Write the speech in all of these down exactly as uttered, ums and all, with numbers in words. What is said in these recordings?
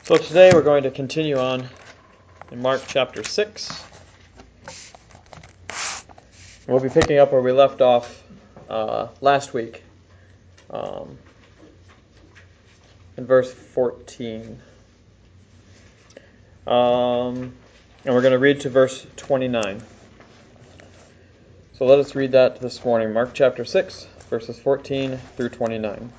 So today we're going to continue on in Mark chapter six. We'll be picking up where we left off uh, last week um, in verse fourteen. Um, and we're going to read to verse twenty-nine. So let us read that this morning. Mark chapter six, verses fourteen through twenty-nine.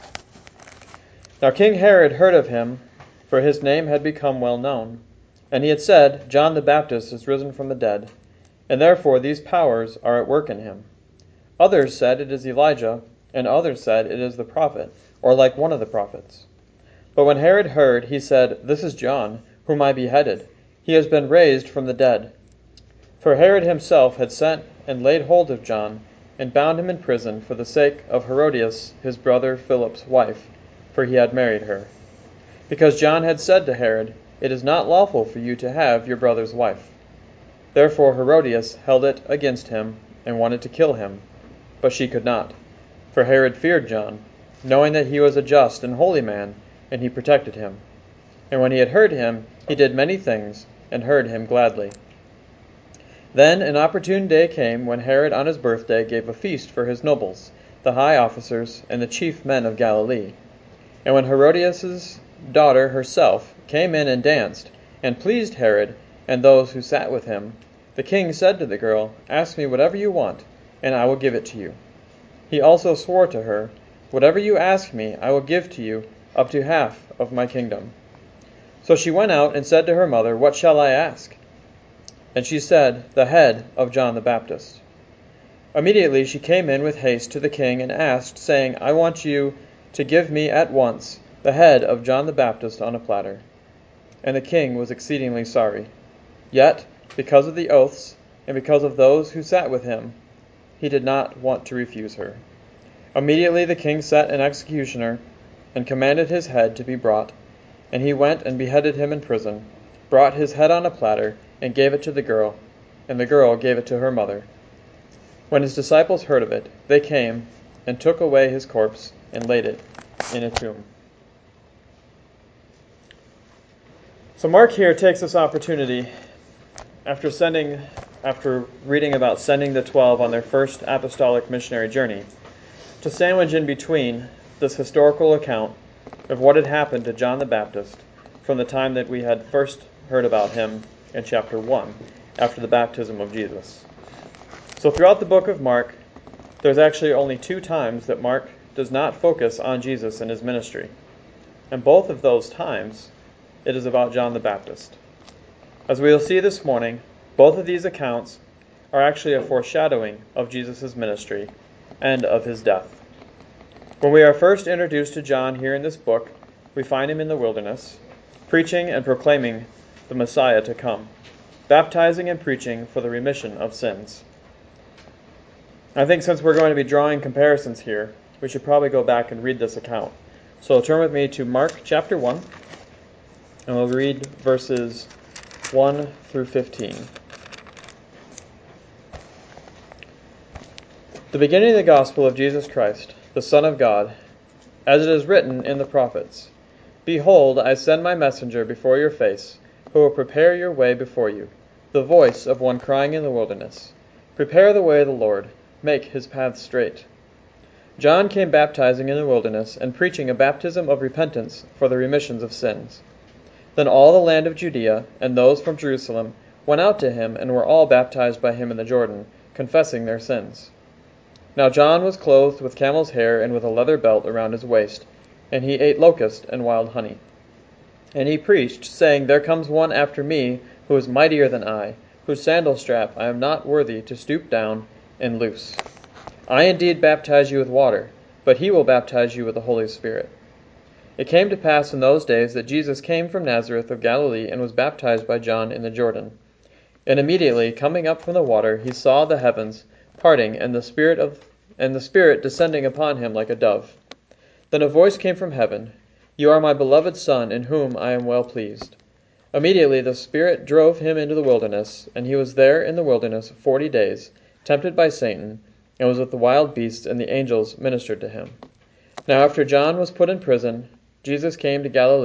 Now King Herod heard of him, for his name had become well known. And he had said, John the Baptist is risen from the dead, and therefore these powers are at work in him. Others said it is Elijah, and others said it is the prophet, or like one of the prophets. But when Herod heard, he said, This is John, whom I beheaded. He has been raised from the dead. For Herod himself had sent and laid hold of John, and bound him in prison for the sake of Herodias, his brother Philip's wife, for he had married her. Because John had said to Herod, It is not lawful for you to have your brother's wife. Therefore Herodias held it against him, and wanted to kill him. But she could not, for Herod feared John, knowing that he was a just and holy man, and he protected him. And when he had heard him, he did many things, and heard him gladly. Then an opportune day came when Herod on his birthday gave a feast for his nobles, the high officers, and the chief men of Galilee. And when Herodias' daughter herself came in and danced, and pleased Herod and those who sat with him, the king said to the girl, Ask me whatever you want, and I will give it to you. He also swore to her, Whatever you ask me, I will give to you, up to half of my kingdom. So she went out and said to her mother, What shall I ask? And she said, The head of John the Baptist. Immediately she came in with haste to the king and asked, saying, I want you to give me at once the head of John the Baptist on a platter. And the king was exceedingly sorry. Yet, because of the oaths, and because of those who sat with him, he did not want to refuse her. Immediately the king set an executioner, and commanded his head to be brought. And he went and beheaded him in prison, brought his head on a platter, and gave it to the girl, and the girl gave it to her mother. When his disciples heard of it, they came, and took away his corpse, and laid it in a tomb. So Mark here takes this opportunity, after sending, after reading about sending the twelve on their first apostolic missionary journey, to sandwich in between this historical account of what had happened to John the Baptist from the time that we had first heard about him in chapter one, after the baptism of Jesus. So throughout the book of Mark, there's actually only two times that Mark does not focus on Jesus and his ministry. And both of those times, it is about John the Baptist. As we will see this morning, both of these accounts are actually a foreshadowing of Jesus' ministry and of his death. When we are first introduced to John here in this book, we find him in the wilderness, preaching and proclaiming the Messiah to come, baptizing and preaching for the remission of sins. I think since we're going to be drawing comparisons here, we should probably go back and read this account. So turn with me to Mark chapter one, and we'll read verses one through fifteen. The beginning of the gospel of Jesus Christ, the Son of God, as it is written in the prophets, Behold, I send my messenger before your face, who will prepare your way before you, the voice of one crying in the wilderness, Prepare the way of the Lord, make his paths straight. John came baptizing in the wilderness and preaching a baptism of repentance for the remissions of sins. Then all the land of Judea and those from Jerusalem went out to him and were all baptized by him in the Jordan, confessing their sins. Now John was clothed with camel's hair and with a leather belt around his waist, and he ate locust and wild honey. And he preached, saying, There comes one after me who is mightier than I, whose sandal strap I am not worthy to stoop down and loose. I indeed baptize you with water, but he will baptize you with the Holy Spirit. It came to pass in those days that Jesus came from Nazareth of Galilee and was baptized by John in the Jordan. And immediately, coming up from the water, he saw the heavens parting and the Spirit of and the Spirit descending upon him like a dove. Then a voice came from heaven, You are my beloved Son, in whom I am well pleased. Immediately the Spirit drove him into the wilderness, and he was there in the wilderness forty days, tempted by Satan, and was with the wild beasts, and the angels ministered to him. Now after John was put in prison, Jesus came to Galilee,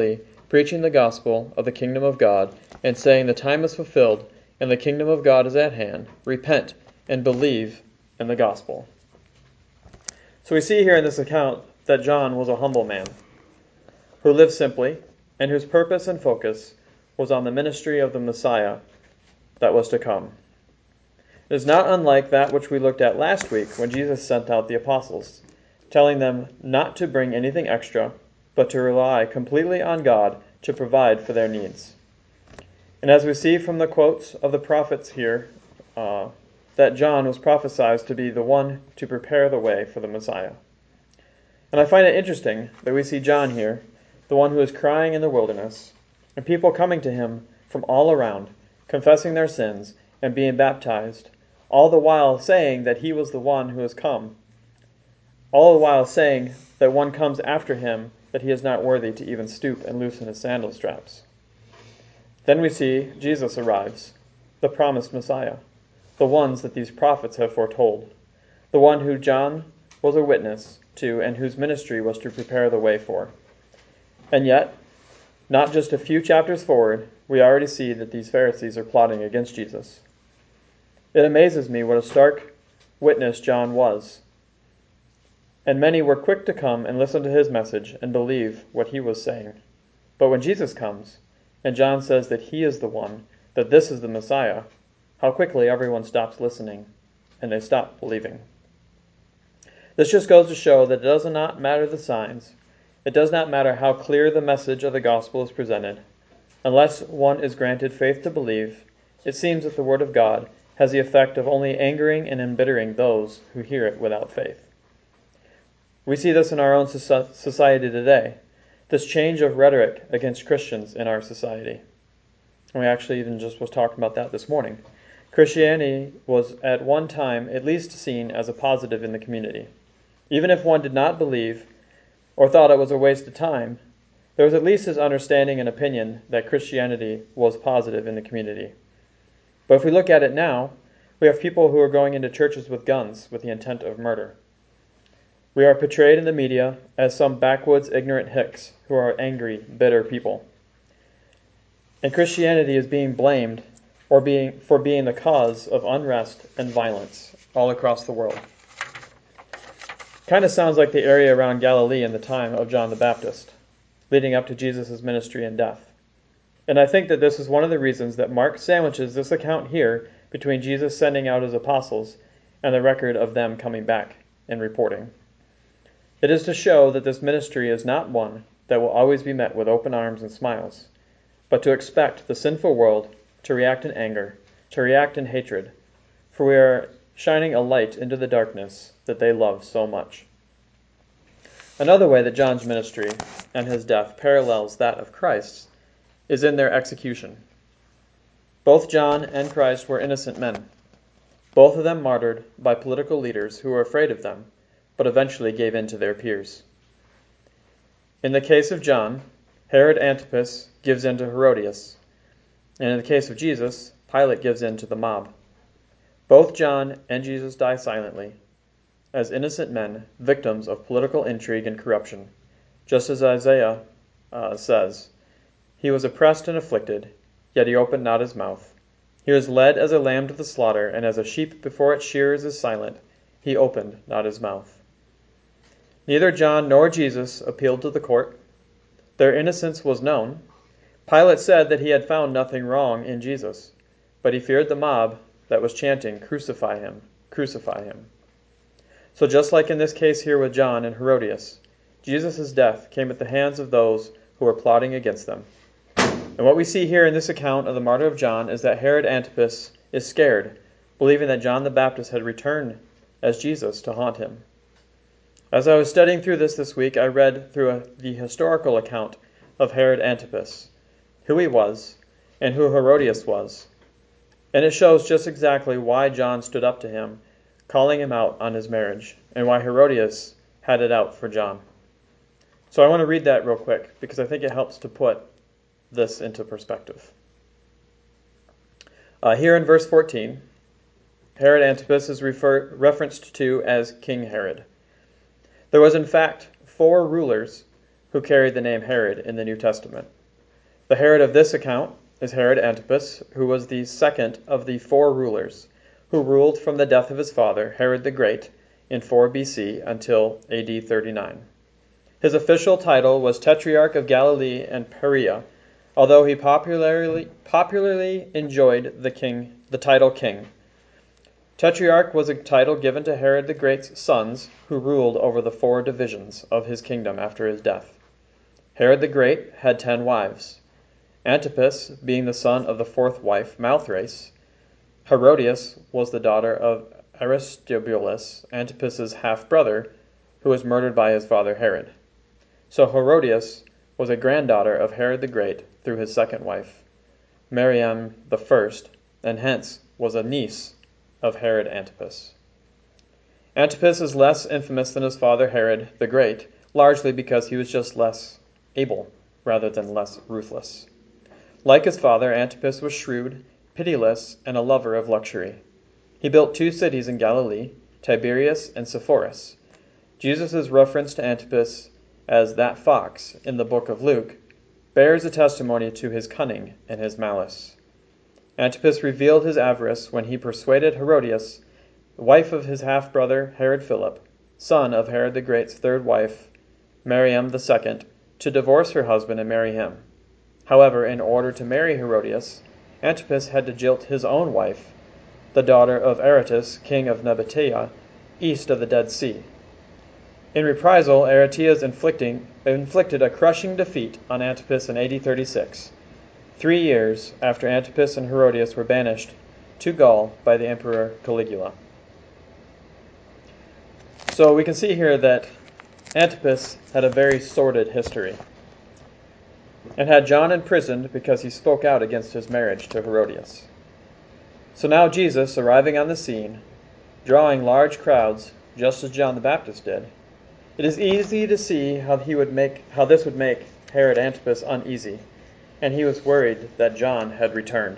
preaching the gospel of the kingdom of God, and saying, the time is fulfilled, and the kingdom of God is at hand. Repent and believe in the gospel. So we see here in this account that John was a humble man who lived simply, and whose purpose and focus was on the ministry of the Messiah that was to come. It is not unlike that which we looked at last week when Jesus sent out the apostles, telling them not to bring anything extra, but to rely completely on God to provide for their needs. And as we see from the quotes of the prophets here, uh, that John was prophesied to be the one to prepare the way for the Messiah. And I find it interesting that we see John here, the one who is crying in the wilderness, and people coming to him from all around, confessing their sins and being baptized, all the while saying that he was the one who has come, all the while saying that one comes after him, that he is not worthy to even stoop and loosen his sandal straps. Then we see Jesus arrives, the promised Messiah, the ones that these prophets have foretold, the one who John was a witness to and whose ministry was to prepare the way for. And yet, not just a few chapters forward, we already see that these Pharisees are plotting against Jesus. It amazes me what a stark witness John was. And many were quick to come and listen to his message and believe what he was saying. But when Jesus comes, and John says that he is the one, that this is the Messiah, how quickly everyone stops listening and they stop believing. This just goes to show that it does not matter the signs. It does not matter how clear the message of the gospel is presented. Unless one is granted faith to believe, it seems that the word of God has the effect of only angering and embittering those who hear it without faith. We see this in our own society today, this change of rhetoric against Christians in our society. And we actually even just was talking about that this morning. Christianity was at one time at least seen as a positive in the community. Even if one did not believe or thought it was a waste of time, there was at least this understanding and opinion that Christianity was positive in the community. But if we look at it now, we have people who are going into churches with guns with the intent of murder. We are portrayed in the media as some backwoods, ignorant hicks who are angry, bitter people. And Christianity is being blamed or being for being the cause of unrest and violence all across the world. Kind of sounds like the area around Galilee in the time of John the Baptist, leading up to Jesus' ministry and death. And I think that this is one of the reasons that Mark sandwiches this account here between Jesus sending out his apostles and the record of them coming back and reporting. It is to show that this ministry is not one that will always be met with open arms and smiles, but to expect the sinful world to react in anger, to react in hatred, for we are shining a light into the darkness that they love so much. Another way that John's ministry and his death parallels that of Christ's is in their execution. Both John and Christ were innocent men, both of them martyred by political leaders who were afraid of them, but eventually gave in to their peers. In the case of John, Herod Antipas gives in to Herodias, and in the case of Jesus, Pilate gives in to the mob. Both John and Jesus die silently, as innocent men, victims of political intrigue and corruption, just as Isaiah uh, says, "He was oppressed and afflicted, yet he opened not his mouth. He was led as a lamb to the slaughter, and as a sheep before its shearers is silent, he opened not his mouth." Neither John nor Jesus appealed to the court. Their innocence was known. Pilate said that he had found nothing wrong in Jesus, but he feared the mob that was chanting, "Crucify him, crucify him." So just like in this case here with John and Herodias, Jesus' death came at the hands of those who were plotting against them. And what we see here in this account of the martyr of John is that Herod Antipas is scared, believing that John the Baptist had returned as Jesus to haunt him. As I was studying through this this week, I read through a, the historical account of Herod Antipas, who he was, and who Herodias was. And it shows just exactly why John stood up to him, calling him out on his marriage, and why Herodias had it out for John. So I want to read that real quick, because I think it helps to put this into perspective. Uh, here in verse fourteen, Herod Antipas is refer- referenced to as King Herod. There was in fact four rulers who carried the name Herod in the New Testament. The Herod of this account is Herod Antipas, who was the second of the four rulers who ruled from the death of his father, Herod the Great, in four B C until A D thirty-nine. His official title was Tetrarch of Galilee and Perea, although he popularly popularly enjoyed the king the title king. Tetrarch was a title given to Herod the Great's sons, who ruled over the four divisions of his kingdom after his death. Herod the Great had ten wives. Antipas being the son of the fourth wife, Malthrace. Herodias was the daughter of Aristobulus, Antipas's half-brother, who was murdered by his father Herod. So Herodias was a granddaughter of Herod the Great through his second wife, Mariam the First, and hence was a niece of Herod Antipas. Antipas is less infamous than his father Herod the Great, largely because he was just less able rather than less ruthless. Like his father, Antipas was shrewd, pitiless, and a lover of luxury. He built two cities in Galilee, Tiberias and Sepphoris. Jesus' reference to Antipas as that fox in the book of Luke bears a testimony to his cunning and his malice. Antipas revealed his avarice when he persuaded Herodias, the wife of his half-brother Herod Philip, son of Herod the Great's third wife, Mariam the Second, to divorce her husband and marry him. However, in order to marry Herodias, Antipas had to jilt his own wife, the daughter of Aretas, king of Nabatea, east of the Dead Sea. In reprisal, Aretas inflicting, inflicted a crushing defeat on Antipas in A D thirty-six, three years after Antipas and Herodias were banished to Gaul by the Emperor Caligula. So we can see here that Antipas had a very sordid history and had John imprisoned because he spoke out against his marriage to Herodias. So now Jesus, arriving on the scene, drawing large crowds, just as John the Baptist did, it is easy to see how he would make how this would make Herod Antipas uneasy, and he was worried that John had returned.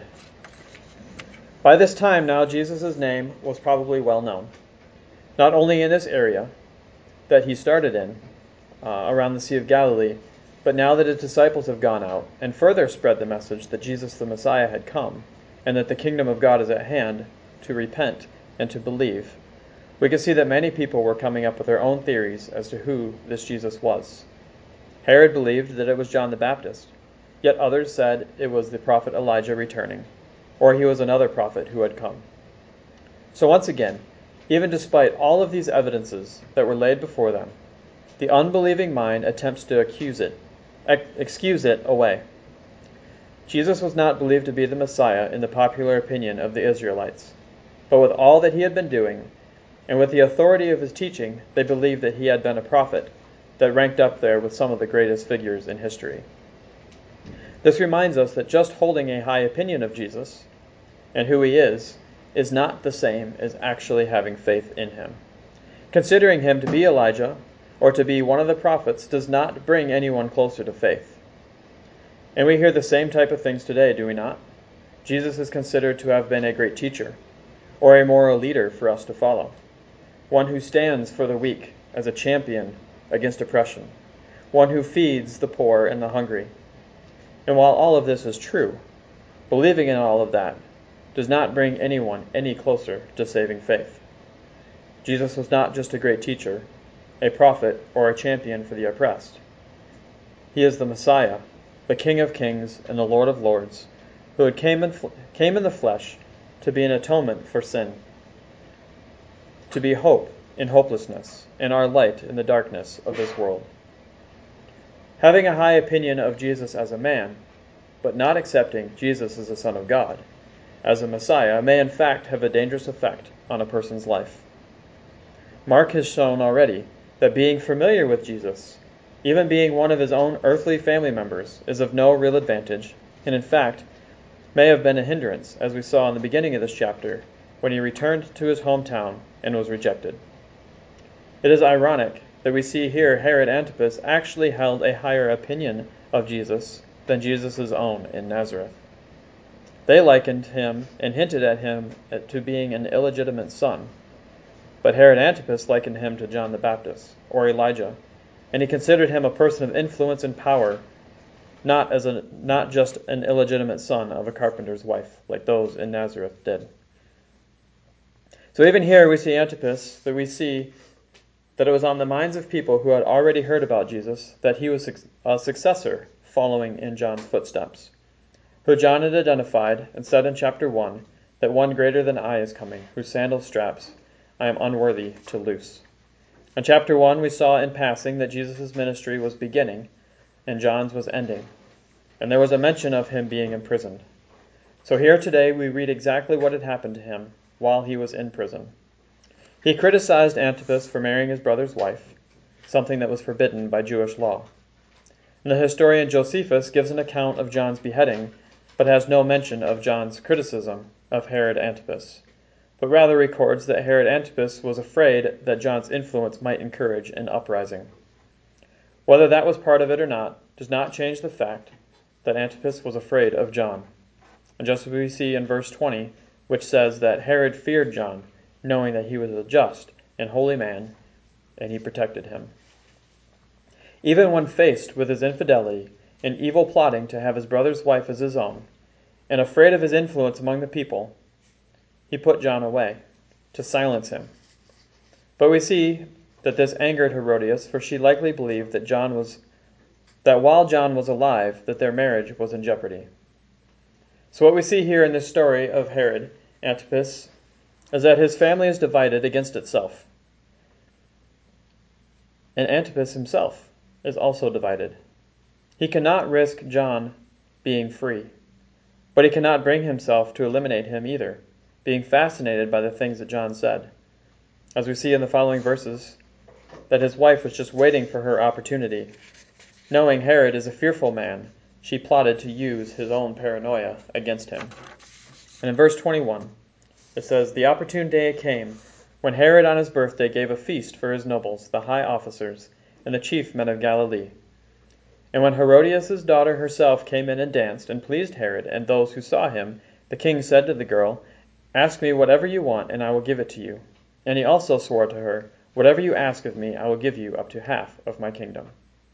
By this time now Jesus' name was probably well known, not only in this area that he started in, uh, around the Sea of Galilee, but now that his disciples have gone out and further spread the message that Jesus the Messiah had come and that the kingdom of God is at hand, to repent and to believe, we can see that many people were coming up with their own theories as to who this Jesus was. Herod believed that it was John the Baptist, yet others said it was the prophet Elijah returning, or he was another prophet who had come. So once again, even despite all of these evidences that were laid before them, the unbelieving mind attempts to accuse it, excuse it away. Jesus was not believed to be the Messiah in the popular opinion of the Israelites, but with all that he had been doing, and with the authority of his teaching, they believed that he had been a prophet that ranked up there with some of the greatest figures in history. This reminds us that just holding a high opinion of Jesus and who he is is not the same as actually having faith in him. Considering him to be Elijah or to be one of the prophets does not bring anyone closer to faith. And we hear the same type of things today, do we not? Jesus is considered to have been a great teacher, or a moral leader for us to follow, one who stands for the weak as a champion against oppression, one who feeds the poor and the hungry. And while all of this is true, believing in all of that does not bring anyone any closer to saving faith. Jesus was not just a great teacher, a prophet, or a champion for the oppressed. He is the Messiah, the King of Kings and the Lord of Lords, who had came in, came in the flesh to be an atonement for sin, to be hope in hopelessness, and our light in the darkness of this world. Having a high opinion of Jesus as a man, but not accepting Jesus as the Son of God, as a Messiah, may in fact have a dangerous effect on a person's life. Mark has shown already that being familiar with Jesus, even being one of his own earthly family members, is of no real advantage, and in fact may have been a hindrance, as we saw in the beginning of this chapter, when he returned to his hometown and was rejected. It is ironic that we see here Herod Antipas actually held a higher opinion of Jesus than Jesus' own in Nazareth. They likened him and hinted at him to being an illegitimate son, but Herod Antipas likened him to John the Baptist, or Elijah, and he considered him a person of influence and power not as a not just an illegitimate son of a carpenter's wife, like those in Nazareth did. So even here we see Antipas, that we see that it was on the minds of people who had already heard about Jesus that he was a successor following in John's footsteps, who John had identified and said in chapter one that one greater than I is coming, whose sandal straps I am unworthy to loose. In chapter one, we saw in passing that Jesus' ministry was beginning and John's was ending, and there was a mention of him being imprisoned. So here today we read exactly what had happened to him while he was in prison. He criticized Antipas for marrying his brother's wife, something that was forbidden by Jewish law. And the historian Josephus gives an account of John's beheading, but has no mention of John's criticism of Herod Antipas, but rather records that Herod Antipas was afraid that John's influence might encourage an uprising. Whether that was part of it or not does not change the fact that Antipas was afraid of John. And just as we see in verse twenty, which says that Herod feared John, knowing that he was a just and holy man, and he protected him. Even when faced with his infidelity and evil plotting to have his brother's wife as his own, and afraid of his influence among the people, he put John away to silence him. But we see that this angered Herodias, for she likely believed that John was that while John was alive, that their marriage was in jeopardy. So what we see here in this story of Herod Antipas is that his family is divided against itself. And Antipas himself is also divided. He cannot risk John being free, but he cannot bring himself to eliminate him either, being fascinated by the things that John said. As we see in the following verses, that his wife was just waiting for her opportunity. Knowing Herod is a fearful man, she plotted to use his own paranoia against him. And in verse twenty-one, it says, "The opportune day came, when Herod on his birthday gave a feast for his nobles, the high officers, and the chief men of Galilee. And when Herodias' daughter herself came in and danced, and pleased Herod and those who saw him, the king said to the girl, 'Ask me whatever you want, and I will give it to you.' And he also swore to her, 'Whatever you ask of me, I will give you up to half of my kingdom.'"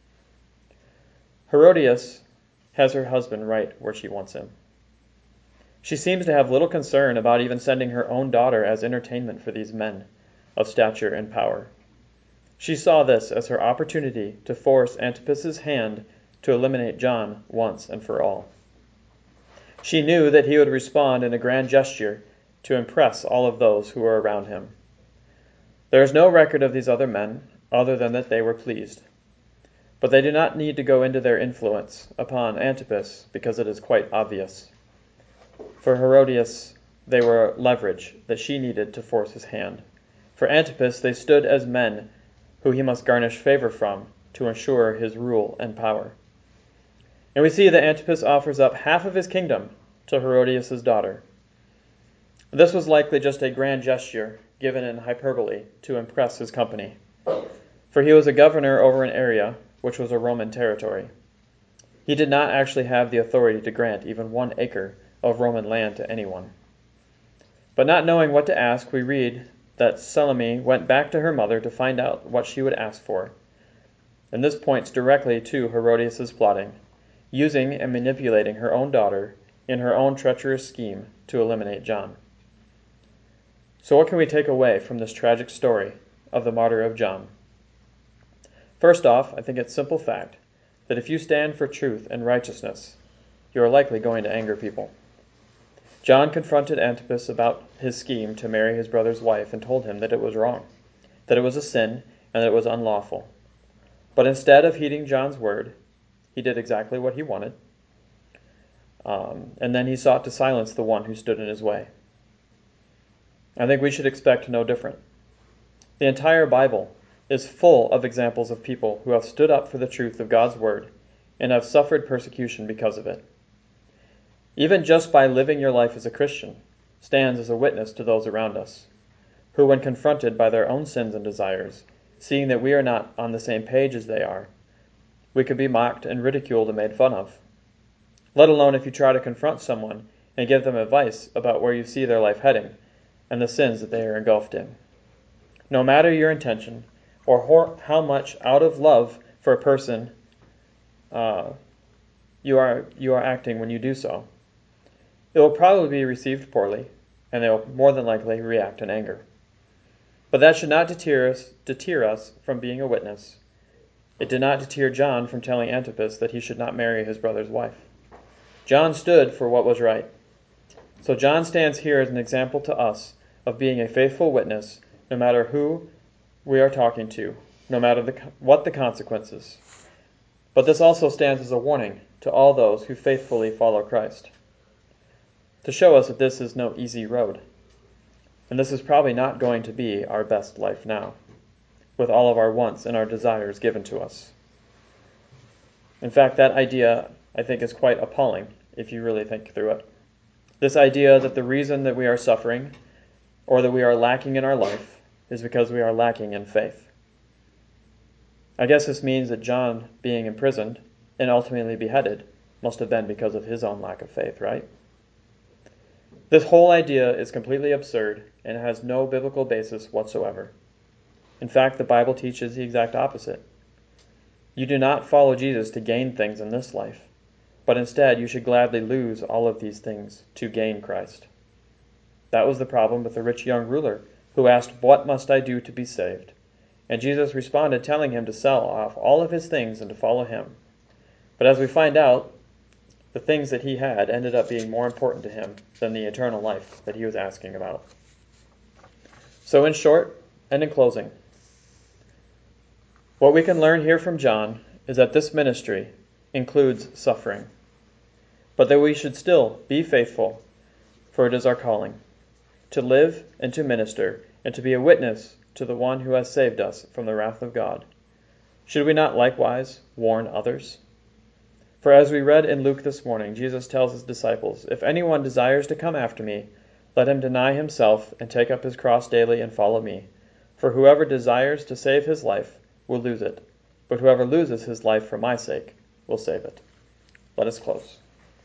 Herodias has her husband right where she wants him. She seems to have little concern about even sending her own daughter as entertainment for these men of stature and power. She saw this as her opportunity to force Antipas's hand to eliminate John once and for all. She knew that he would respond in a grand gesture to impress all of those who were around him. There is no record of these other men, other than that they were pleased. But they do not need to go into their influence upon Antipas, because it is quite obvious. For Herodias, they were leverage that she needed to force his hand. For Antipas, they stood as men who he must garnish favor from to ensure his rule and power. And we see that Antipas offers up half of his kingdom to Herodias' daughter. This was likely just a grand gesture given in hyperbole to impress his company, for he was a governor over an area which was a Roman territory. He did not actually have the authority to grant even one acre of Roman land to anyone. But not knowing what to ask, we read that Salome went back to her mother to find out what she would ask for. And this points directly to Herodias' plotting, using and manipulating her own daughter in her own treacherous scheme to eliminate John. So what can we take away from this tragic story of the martyr of John? First off, I think it's simple fact that if you stand for truth and righteousness, you are likely going to anger people. John confronted Antipas about his scheme to marry his brother's wife and told him that it was wrong, that it was a sin, and that it was unlawful. But instead of heeding John's word, he did exactly what he wanted, um, and then he sought to silence the one who stood in his way. I think we should expect no different. The entire Bible is full of examples of people who have stood up for the truth of God's word and have suffered persecution because of it. Even just by living your life as a Christian stands as a witness to those around us, who when confronted by their own sins and desires, seeing that we are not on the same page as they are, we could be mocked and ridiculed and made fun of. Let alone if you try to confront someone and give them advice about where you see their life heading and the sins that they are engulfed in. No matter your intention, or how much out of love for a person uh, you are you are acting when you do so. It will probably be received poorly, and they will more than likely react in anger. But that should not deter us, deter us from being a witness. It did not deter John from telling Antipas that he should not marry his brother's wife. John stood for what was right. So John stands here as an example to us of being a faithful witness, no matter who we are talking to, no matter the, what the consequences. But this also stands as a warning to all those who faithfully follow Christ, to show us that this is no easy road. And this is probably not going to be our best life now, with all of our wants and our desires given to us. In fact, that idea, I think, is quite appalling if you really think through it. This idea that the reason that we are suffering or that we are lacking in our life is because we are lacking in faith. I guess this means that John being imprisoned and ultimately beheaded must have been because of his own lack of faith, right? This whole idea is completely absurd and has no biblical basis whatsoever. In fact, the Bible teaches the exact opposite. You do not follow Jesus to gain things in this life, but instead you should gladly lose all of these things to gain Christ. That was the problem with the rich young ruler who asked, "What must I do to be saved?" And Jesus responded, telling him to sell off all of his things and to follow him. But as we find out, the things that he had ended up being more important to him than the eternal life that he was asking about. So in short, and in closing, what we can learn here from John is that this ministry includes suffering, but that we should still be faithful, for it is our calling, to live and to minister, and to be a witness to the one who has saved us from the wrath of God. Should we not likewise warn others? For as we read in Luke this morning, Jesus tells his disciples, "If anyone desires to come after me, let him deny himself and take up his cross daily and follow me. For whoever desires to save his life will lose it, but whoever loses his life for my sake will save it." Let us close.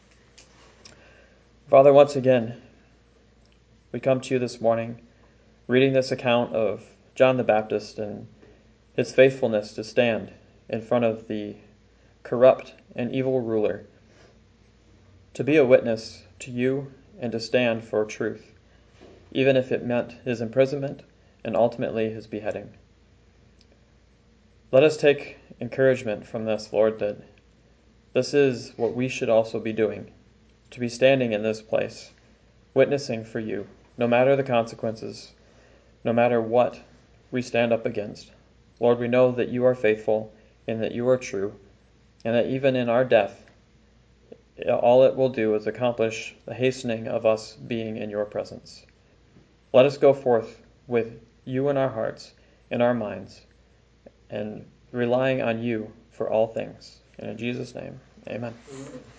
Father, once again, we come to you this morning, reading this account of John the Baptist and his faithfulness to stand in front of the corrupt and evil ruler, to be a witness to you and to stand for truth, even if it meant his imprisonment and ultimately his beheading. Let us take encouragement from this, Lord, that this is what we should also be doing, to be standing in this place, witnessing for you, no matter the consequences, no matter what we stand up against. Lord, we know that you are faithful and that you are true, and that even in our death, all it will do is accomplish the hastening of us being in your presence. Let us go forth with you in our hearts, in our minds, and relying on you for all things. And in Jesus' name, amen.